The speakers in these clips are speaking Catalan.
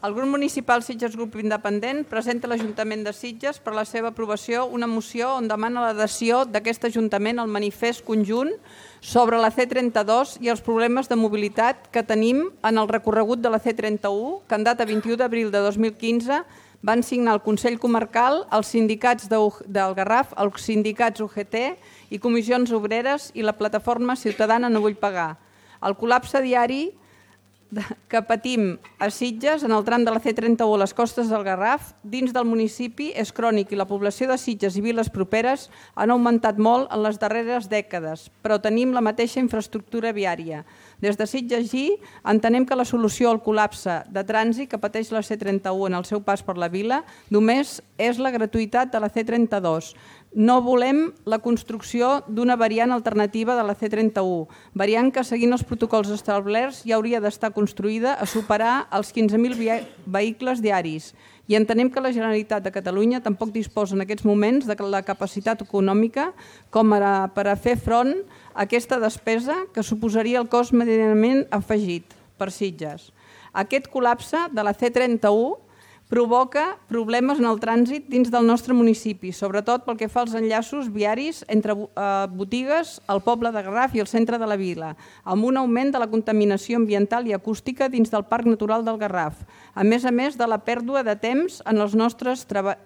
El grup municipal Sitges Grup Independent presenta a l'Ajuntament de Sitges per la seva aprovació una moció on demana l'adhesió d'aquest Ajuntament al manifest conjunt sobre la C32 i els problemes de mobilitat que tenim en el recorregut de la C31, que en data 21 d'abril de 2015 van signar el Consell Comarcal, els sindicats del Garraf, els sindicats UGT i comissions obreres i la plataforma ciutadana No Vull Pagar. El col·lapse diari que patim a Sitges en el tram de la C31 a les costes del Garraf dins del municipi és crònic i la població de Sitges i viles properes han augmentat molt en les darreres dècades, però tenim la mateixa infraestructura viària. Des de Sitges entenem que la solució al col·lapse de trànsit que pateix la C31 en el seu pas per la vila només és la gratuïtat de la C32. No volem la construcció d'una variant alternativa de la C31, variant que, seguint els protocols establerts, ja hauria d'estar construïda a superar els 15.000 vehicles diaris. I entenem que la Generalitat de Catalunya tampoc disposa en aquests moments de la capacitat econòmica com per a fer front a aquesta despesa que suposaria el cost medianament afegit per Sitges. Aquest col·lapse de la C31 provoca problemes en el trànsit dins del nostre municipi, sobretot pel que fa als enllaços viaris entre botigues, el poble de Garraf i el centre de la vila, amb un augment de la contaminació ambiental i acústica dins del Parc Natural del Garraf, a més de la pèrdua de temps en els nostres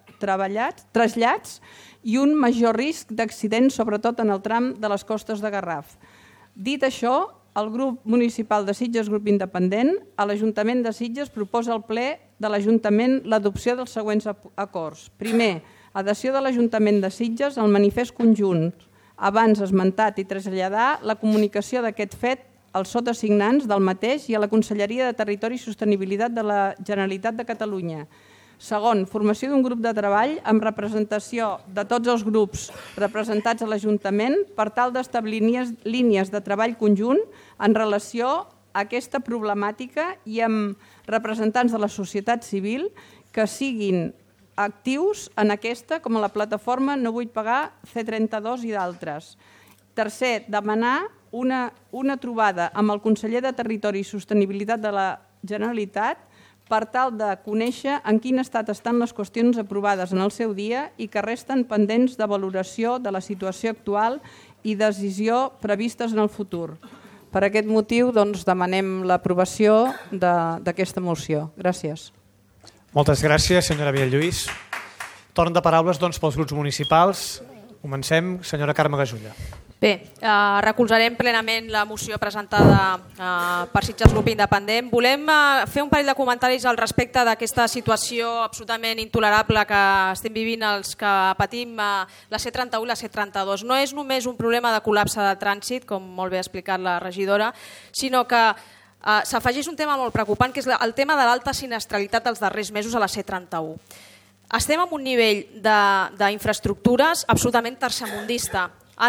trasllats i un major risc d'accidents, sobretot en el tram de les costes de Garraf. Dit això, el grup municipal de Sitges Grup Independent a l'Ajuntament de Sitges proposa al ple de l'Ajuntament l'adopció dels següents acords. Primer, adhesió de l'Ajuntament de Sitges al manifest conjunt abans esmentat i traslladar la comunicació d'aquest fet als sotasignants del mateix i a la Conselleria de Territori i Sostenibilitat de la Generalitat de Catalunya. Segon, formació d'un grup de treball amb representació de tots els grups representats a l'Ajuntament per tal d'establir línies de treball conjunt en relació a aquesta problemàtica i amb representants de la societat civil que siguin actius en aquesta, com a la plataforma No Vull Pagar, C32 i d'altres. Tercer, demanar una trobada amb el conseller de Territori i Sostenibilitat de la Generalitat per tal de conèixer en quin estat estan les qüestions aprovades en el seu dia i que resten pendents de valoració de la situació actual i decisió previstes en el futur. Per aquest motiu demanem l'aprovació d'aquesta moció. Gràcies. Moltes gràcies, senyora Villalluís. Torn de paraules pels grups municipals. Comencem, senyora Carme Gasulla. Bé, recolzarem plenament la moció presentada per Sitges Grup Independent. Volem fer un parell de comentaris al respecte d'aquesta situació absolutament intolerable que estem vivint els que patim la C31 i la C32. No és només un problema de col·lapse de trànsit, com molt bé ha explicat la regidora, sinó que s'afegeix un tema molt preocupant, que és el tema de l'alta sinistralitat dels darrers mesos a la C31. Estem en un nivell d'infraestructures absolutament tercermundista.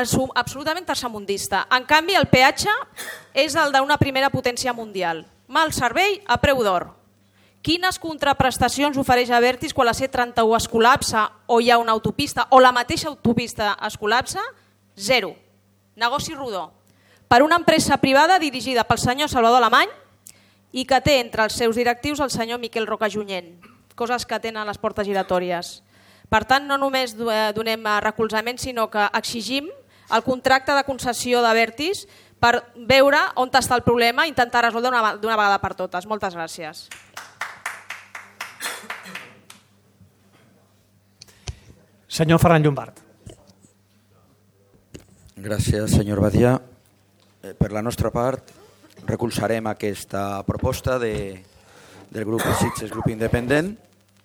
En canvi, el peatge és el d'una primera potència mundial. Mal servei a preu d'or. Quines contraprestacions ofereix Abertis quan la C31 es col·lapsa o hi ha una autopista o la mateixa autopista es col·lapsa? Zero. Negoci rodó. Per una empresa privada dirigida pel senyor Salvador Alemany i que té entre els seus directius el senyor Miquel Rocajunyent. Coses que tenen les portes giratòries. Per tant, no només donem recolzament, sinó que exigim el contracte de concessió d'Abertis per veure on està el problema i intentar resoldre d'una vegada per totes. Moltes gràcies. Senyor Ferran Llombart. Gràcies, senyor Badia. Per la nostra part, recolzarem aquesta proposta del grup Sitges Grup Independent,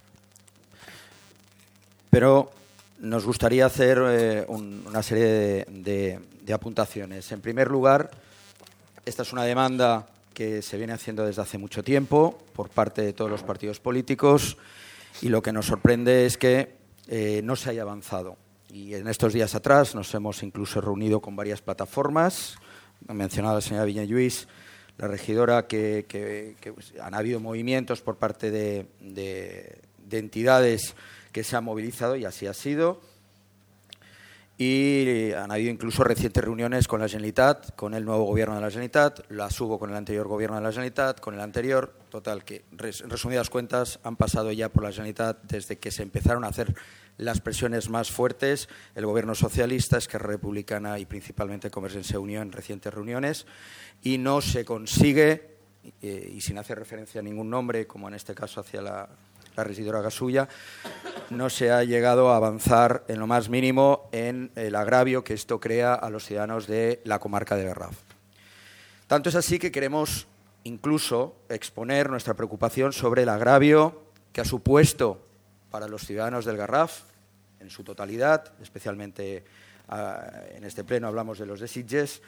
pero nos gustaría hacer una serie de apuntaciones. En primer lugar, esta es una demanda que se viene haciendo desde hace mucho tiempo por parte de todos los partidos políticos y lo que nos sorprende es que no se haya avanzado. Y en estos días atrás nos hemos incluso reunido con varias plataformas. Ha mencionado la señora Villalluís, la regidora, que han habido movimientos por parte de entidades que se han movilizado y así ha sido. y han habido incluso recientes reuniones con la Generalitat, con el nuevo gobierno de la Generalitat, las hubo con el anterior gobierno de la Generalitat, con el anterior, total que, en resumidas cuentas, han pasado ya por la Generalitat desde que se empezaron a hacer las presiones más fuertes, el gobierno socialista, Esquerra Republicana y principalmente Convergencia y Unió en recientes reuniones, y no se consigue, y sin hacer referencia a ningún nombre, como en este caso hacia la regidora Gasulla, no se ha llegado a avanzar en lo más mínimo en el agravio que esto crea a los ciudadanos de la comarca del Garraf. Tanto es así que queremos incluso exponer nuestra preocupación sobre el agravio que ha supuesto para los ciudadanos del Garraf en su totalidad, especialmente en este pleno hablamos de los de Sitges,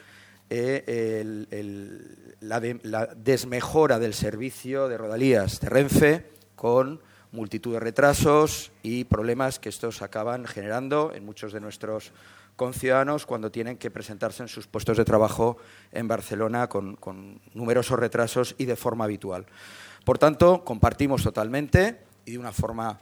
la desmejora del servicio de Rodalies de Renfe con multitud de retrasos y problemas que estos acaban generando en muchos de nuestros conciudadanos cuando tienen que presentarse en sus puestos de trabajo en Barcelona con numerosos retrasos y de forma habitual. Por tanto, compartimos totalmente y de una forma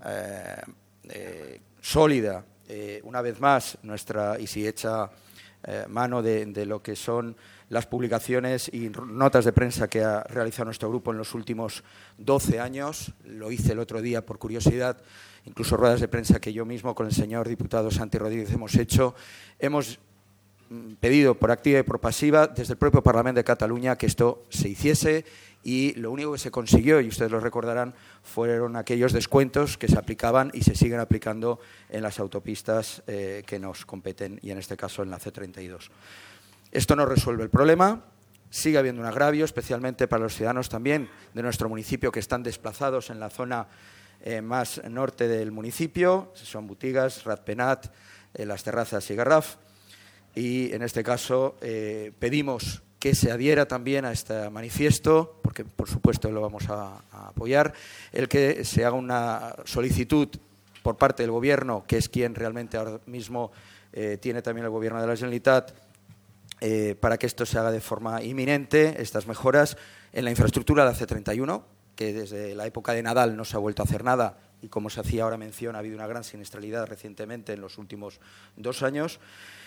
sólida, una vez más, y si echa mano de lo que son las publicaciones y notas de prensa que ha realizado nuestro grupo en los últimos 12 años. Lo hice el otro día por curiosidad, incluso ruedas de prensa que yo mismo con el señor diputado Santi Rodríguez hemos hecho. Hemos pedido por activa y por pasiva desde el propio Parlamento de Cataluña que esto se hiciese y lo único que se consiguió, y ustedes lo recordarán, fueron aquellos descuentos que se aplicaban y se siguen aplicando en las autopistas que nos competen y en este caso en la C32. Esto no resuelve el problema, sigue habiendo un agravio, especialmente para los ciudadanos también de nuestro municipio que están desplazados en la zona más norte del municipio, son Botigas, Ratpenat, Las Terrazas y Garraf, y en este caso pedimos que se adhiera también a este manifiesto, porque por supuesto lo vamos a apoyar, el que se haga una solicitud por parte del Gobierno, que es quien realmente ahora mismo tiene también el Gobierno de la Generalitat, para que esto se haga de forma inminente, estas mejoras en la infraestructura de la C31, que desde la época de Nadal no se ha vuelto a hacer nada y como se hacía ahora mención, ha habido una gran siniestralidad recientemente en los últimos 2 años.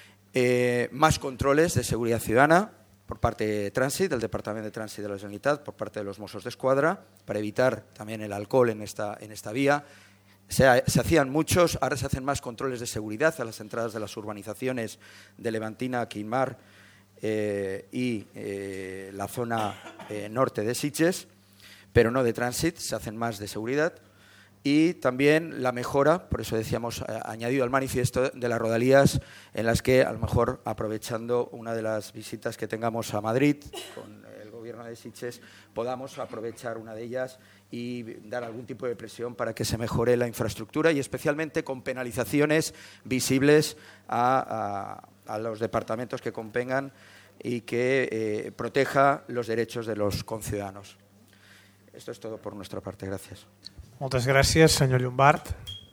Más controles de seguridad ciudadana por parte de Trànsit, del Departamento de Trànsit de la Generalitat, por parte de los Mossos d'Esquadra, para evitar también el alcohol en esta vía. Se hacían muchos, ahora se hacen más controles de seguridad a las entradas de las urbanizaciones de Levantina, Quimar y la zona norte de Sitges, pero no de Trànsit, se hacen más de seguridad. Y también la mejora, por eso decíamos, añadido al manifiesto de las rodalías, en las que a lo mejor aprovechando una de las visitas que tengamos a Madrid con el gobierno de Sitges, podamos aprovechar una de ellas y dar algún tipo de presión para que se mejore la infraestructura y especialmente con penalizaciones visibles a los departamentos que compengan y que proteja los derechos de los conciudadanos. Esto es todo por nuestra parte. Gracias. Moltes gràcies, senyor Llombart.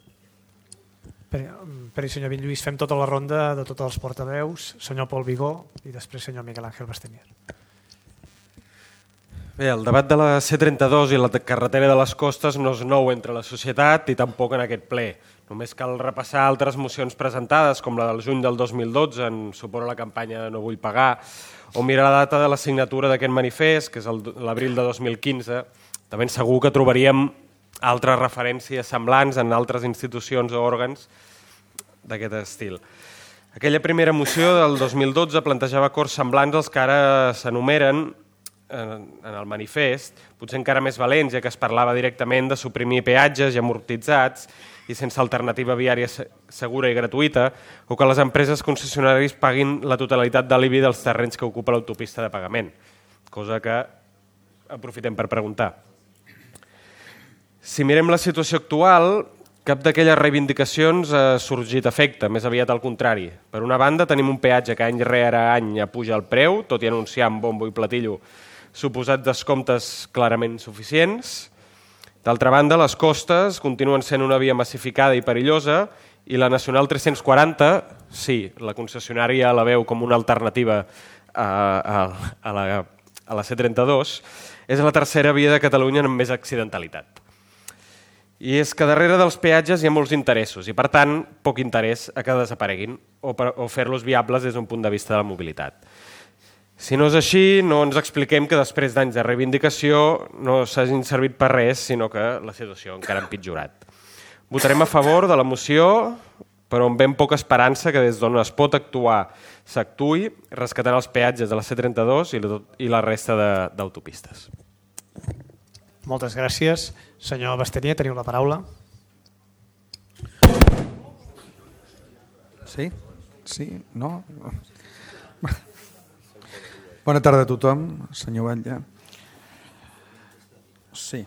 Per i senyor Benlluís fem tota la ronda de tots els portaveus, senyor Pol Vigó i després senyor Miguel Ángel Bastemier. Bé, el debat de la C32 i la carretera de les Costes no és nou entre la societat i tampoc en aquest ple. Només cal repassar altres mocions presentades, com la del juny del 2012 en suport a la campanya No vull pagar, o mirar la data de la signatura d'aquest manifest, que és l'abril de 2015. De ben segur que trobaríem altres referències semblants en altres institucions o òrgans d'aquest estil. Aquella primera moció del 2012 plantejava acords semblants als que ara s'enumeren en el manifest, potser encara més valents, ja que es parlava directament de suprimir peatges i amortitzats i sense alternativa viària segura i gratuïta, o que les empreses concessionàries paguin la totalitat de l'IBI dels terrenys que ocupa l'autopista de pagament, cosa que aprofitem per preguntar. Si mirem la situació actual, cap d'aquelles reivindicacions ha sorgit efecte, més aviat al contrari. Per una banda, tenim un peatge que any rere any puja el preu, tot i anunciar amb bombo i platillo suposats descomptes clarament suficients. D'altra banda, les Costes continuen sent una via massificada i perillosa i la Nacional 340, sí, la concessionària la veu com una alternativa a la C32, és la tercera via de Catalunya amb més accidentalitat. I és que darrere dels peatges hi ha molts interessos i, per tant, poc interès a que desapareguin o fer-los viables des d'un punt de vista de la mobilitat. Si no és així, no ens expliquem que després d'anys de reivindicació no s'hagin servit per res, sinó que la situació encara ha empitjorat. Votarem a favor de la moció, però amb ben poca esperança que des d'on es pot actuar s'actuï, rescatant els peatges de la C32 i la resta d'autopistes. Moltes gràcies. Senyor Bastenier, teniu la paraula. Sí? Sí? No? Bona tarda a tothom, senyor Batlle. Sí.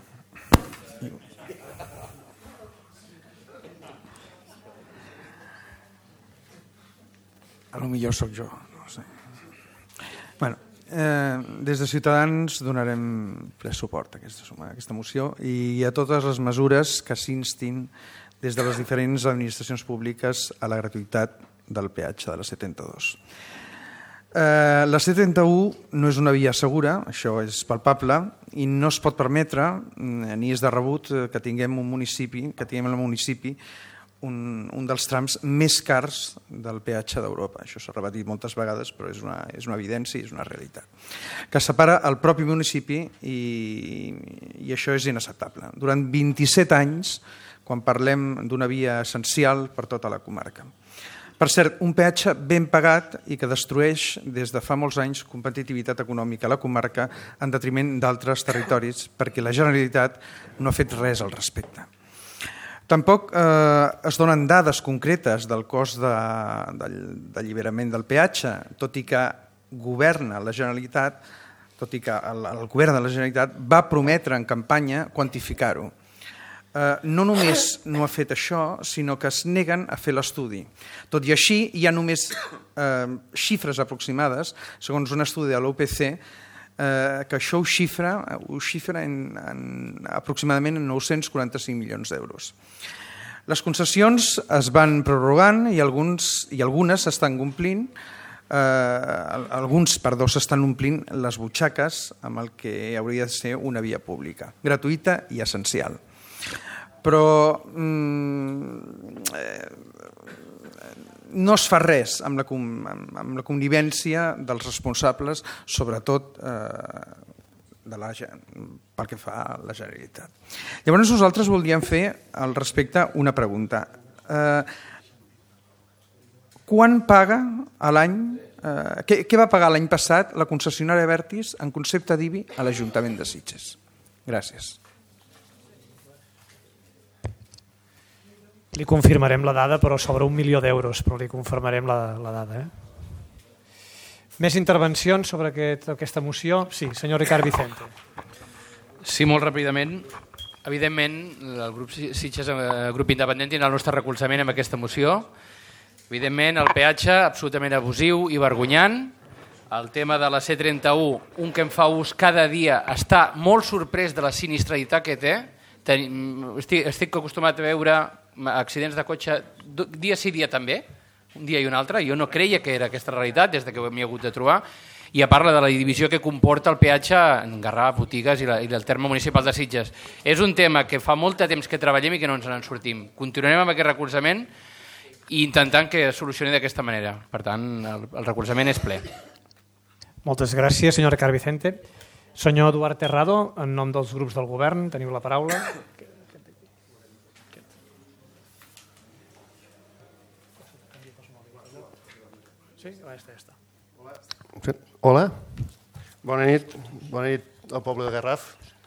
Potser sóc jo, no sé. Bueno, des de Ciutadans donarem ple suport a aquesta moció i a totes les mesures que s'instin des de les diferents administracions públiques a la gratuïtat del peatge de la C32. La C31 no és una via segura, això és palpable, i no es pot permetre, ni és de rebut, que tinguem al municipi un dels trams més cars del peatge d'Europa. Això s'ha repetit moltes vegades, però és una evidència i és una realitat. Que separa el propi municipi i això és inacceptable. Durant 27 anys, quan parlem d'una via essencial per tota la comarca. Per cert, un peatge ben pagat i que destrueix des de fa molts anys competitivitat econòmica a la comarca en detriment d'altres territoris perquè la Generalitat no ha fet res al respecte. Tampoc es donen dades concretes del cost d'alliberament del peatge, tot i que governa la Generalitat, tot i que el govern de la Generalitat va prometre en campanya quantificar-ho. No només no ha fet això, sinó que es neguen a fer l'estudi. Tot i així, hi ha només xifres aproximades, segons un estudi de l'OPC, que això ho xifra aproximadament en 945 milions d'euros. Les concessions es van prorrogant i algunes s'estan complint, s'estan omplint les butxaques amb el que hauria de ser una via pública, gratuïta i essencial. Però no es fa res amb la connivència dels responsables, sobretot pel que fa a la Generalitat. Llavors nosaltres voldríem fer al respecte una pregunta. Quan paga a l'any, què va pagar l'any passat la concessionària Abertis en concepte d'IBI a l'Ajuntament de Sitges? Gràcies. Li confirmarem la dada, però sobre 1 milió d'euros, però li confirmarem la dada. Més intervencions sobre aquesta moció? Sí, senyor Ricard Vicente. Sí, molt ràpidament. Evidentment, el grup Sitges, el grup independent, tindrà el nostre recolzament amb aquesta moció. Evidentment, el peatge absolutament abusiu i vergonyant. El tema de la C31, un que en fa ús cada dia, està molt sorprès de la sinistralitat que té. Estic acostumat a veure accidents de cotxe dia sí, dia també, un dia i un altre. Jo no creia que era aquesta realitat des que m'hi he hagut de trobar. I a part de la divisió que comporta el peatge en Garraf, Botigues i el terme municipal de Sitges. És un tema que fa molt de temps que treballem i que no ens en sortim. Continuarem amb aquest recolzament i intentant que es solucioni d'aquesta manera. Per tant, el recolzament és ple. Moltes gràcies, senyor Ricard Vicente. Senyor Eduard Terrado, en nom dels grups del govern, teniu la paraula. Hola, bona nit al poble de Garraf.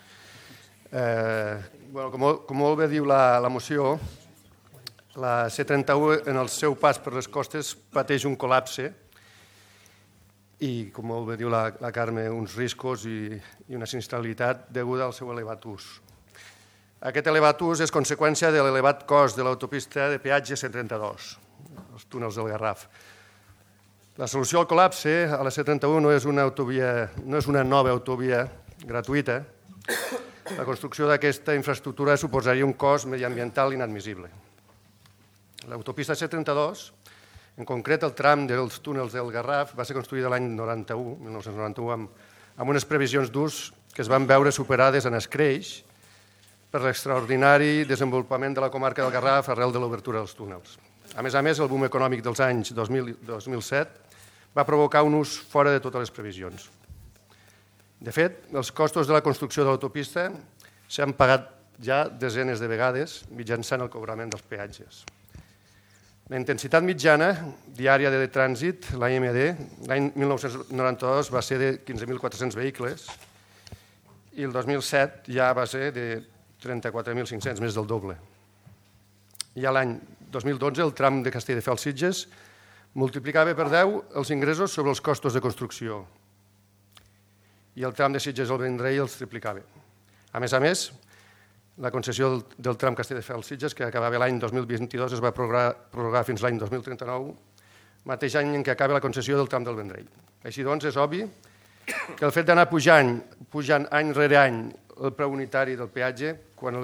Com molt bé diu la moció, la C31 en el seu pas per les costes pateix un col·lapse i, com molt bé diu la Carme, uns riscos i una sinistralitat deguda al seu elevat ús. Aquest elevat ús és conseqüència de l'elevat cost de l'autopista de peatge C32, els túnels del Garraf. La solució al col·lapse a la C31 no és una nova autovia gratuïta. La construcció d'aquesta infraestructura suposaria un cost mediambiental inadmissible. L'autopista C32, en concret el tram dels túnels del Garraf, va ser construïda l'any 1991, amb unes previsions d'ús que es van veure superades en escreix per l'extraordinari desenvolupament de la comarca del Garraf arrel de l'obertura dels túnels. A més, el boom econòmic dels anys 2000-2007 va provocar un ús fora de totes les previsions. De fet, els costos de la construcció de l'autopista s'han pagat ja desenes de vegades mitjançant el cobrament dels peatges. La intensitat mitjana diària de trànsit, l'AMD, l'any 1992 va ser de 15.400 vehicles i el 2007 ja va ser de 34.500, més del doble. I a l'any 2012 el tram de Castelldefels-Sitges multiplicava per 10 els ingressos sobre els costos de construcció i el tram de Sitges al Vendrell els triplicava. A més, la concessió del tram Castelldefels-Sitges, que acabava l'any 2022, es va prorrogar fins l'any 2039, mateix any en què acaba la concessió del tram del Vendrell. Així doncs, és obvi que el fet d'anar pujant any rere any el preu unitari del peatge, quan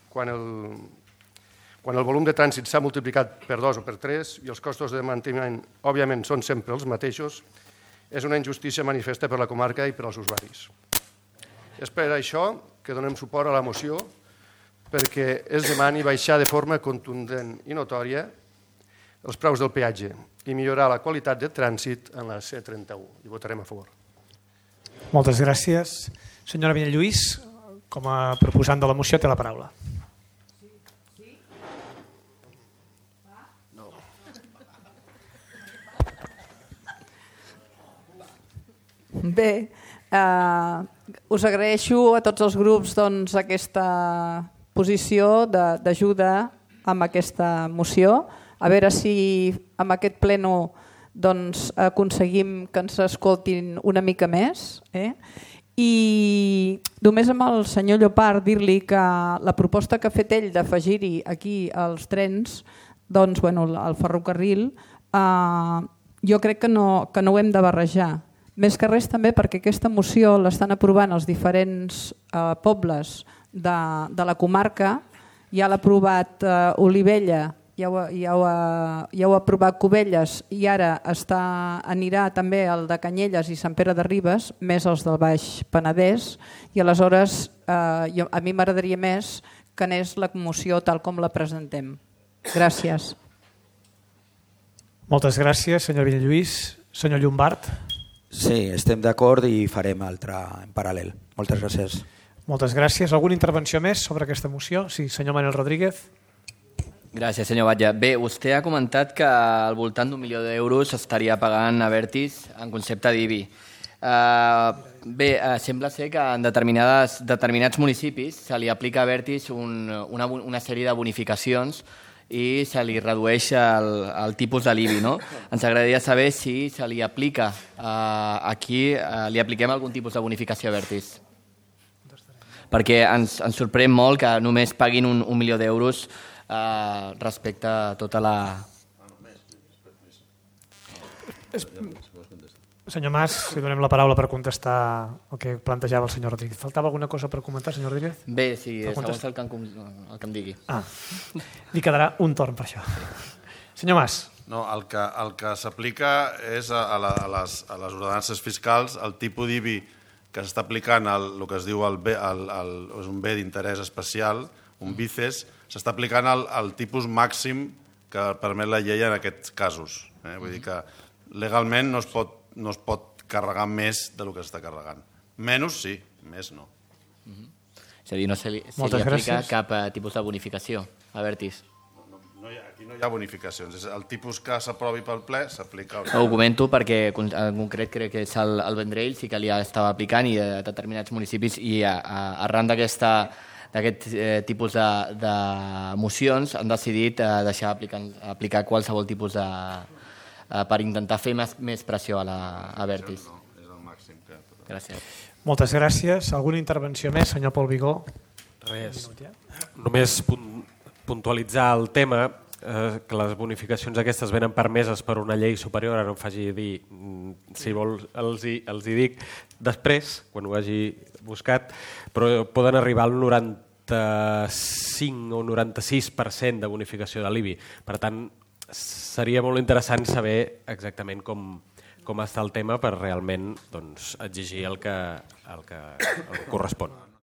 el volum de trànsit s'ha multiplicat per 2 o per 3 i els costos de manteniment, òbviament, són sempre els mateixos, és una injustícia manifesta per la comarca i per als usuaris. És per això que donem suport a la moció, perquè es demani baixar de forma contundent i notòria els preus del peatge i millorar la qualitat de trànsit en la C31. Hi votarem a favor. Moltes gràcies. Senyora Vinyalluís, com a proposant de la moció, té la paraula. Bé, us agraeixo a tots els grups aquesta posició d'ajuda amb aquesta moció. A veure si amb aquest pleno aconseguim que ens escoltin una mica més. I només amb el senyor Llopart dir-li que la proposta que ha fet ell d'afegir-hi aquí els trens, el ferrocarril, jo crec que no ho hem de barrejar. Més que res també perquè aquesta moció l'estan aprovant els diferents pobles de la comarca. Ja l'ha aprovat Olivella, ja ho ha aprovat Cubelles i ara anirà també el de Canyelles i Sant Pere de Ribes, més els del Baix Penedès, i aleshores a mi m'agradaria més que anés la moció tal com la presentem. Gràcies. Moltes gràcies, senyor Vinyalluís. Senyor Llombart. Sí, estem d'acord i farem altra en paral·lel. Moltes gràcies. Moltes gràcies. Alguna intervenció més sobre aquesta moció? Sí, senyor Manuel Rodríguez. Gràcies, senyor Batlle. Bé, vostè ha comentat que al voltant d'1 milió d'euros estaria pagant Abertis en concepte d'IBI. Bé, sembla ser que en determinats municipis se li aplica a Abertis una sèrie de bonificacions i se li redueix el tipus de l'IBI, no? Ens agradaria saber si se li aplica aquí, li apliquem algun tipus de bonificació a Abertis. Perquè ens sorprèn molt que només paguin 1 milió d'euros respecte a tota la... Senyor Mas, si donem la paraula per contestar el que plantejava el senyor Rodríguez. Faltava alguna cosa per comentar, senyor Rodríguez? Bé, sí, segons el que em digui. Li quedarà un torn per això. Senyor Mas. No, el que s'aplica és a les ordenances fiscals el tipus d'IBI que s'està aplicant el que es diu és un bé d'interès especial, un BICES, s'està aplicant el tipus màxim que permet la llei en aquests casos. Vull dir que legalment no es pot carregar més del que s'està carregant. Menys sí, més no. És a dir, no se li aplica cap tipus de bonificació a Abertis. Aquí no hi ha bonificacions. El tipus que s'aprovi pel ple s'aplica. Ho comento perquè en concret crec que és el Vendrell, sí que li estava aplicant i a determinats municipis i arran d'aquest tipus de mocions han decidit deixar aplicar qualsevol tipus de... per intentar fer més pressió a Abertis. És el màxim que... Gràcies. Moltes gràcies. Alguna intervenció més, senyor Pol Vigó? Res. Només puntualitzar el tema, que les bonificacions aquestes venen permeses per una llei superior, ara no em faci dir, si vol els hi dic després, quan ho hagi buscat, però poden arribar al 95 o 96% de bonificació de l'IBI. Per tant, seria molt interessant saber exactament com està el tema per realment exigir el que correspon.